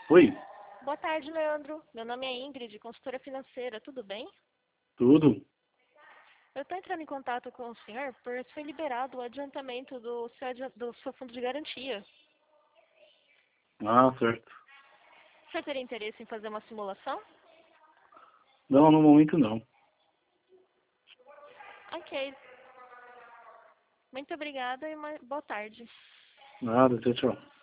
Oi, Boa tarde, Leandro. Meu nome é Ingrid, consultora financeira. Tudo bem? tudo? Eu estou entrando em contato com o senhor porque foi liberado o adiantamento do seu fundo de garantia. Ah, certo. O senhor teria interesse em fazer uma simulação? Não, no momento não. Ok. Muito obrigada e boa tarde. Nada, tchau, tchau.